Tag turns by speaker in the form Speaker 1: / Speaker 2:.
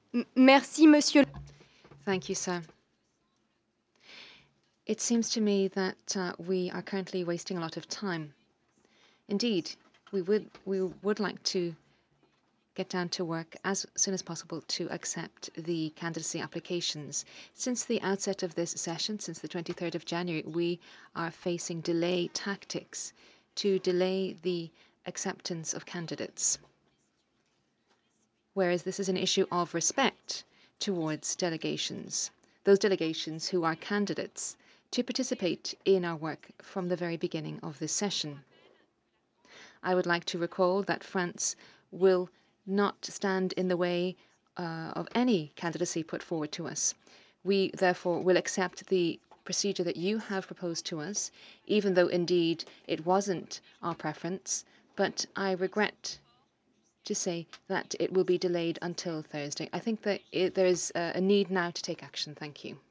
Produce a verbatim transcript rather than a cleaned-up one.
Speaker 1: M- Merci, Monsieur.
Speaker 2: Thank you, sir. It seems to me that uh, we are currently wasting a lot of time. Indeed, we would we would like to get down to work as soon as possible to accept the candidacy applications. Since the outset of this session, since the twenty-third of January, we are facing delay tactics to delay the acceptance of candidates. Whereas this is an issue of respect towards delegations, those delegations who are candidates to participate in our work from the very beginning of this session. I would like to recall that France will not stand in the way uh, of any candidacy put forward to us. We therefore will accept the procedure that you have proposed to us, even though indeed it wasn't our preference, but I regret to say that it will be delayed until Thursday. I think that it, there is a need now to take action. Thank you.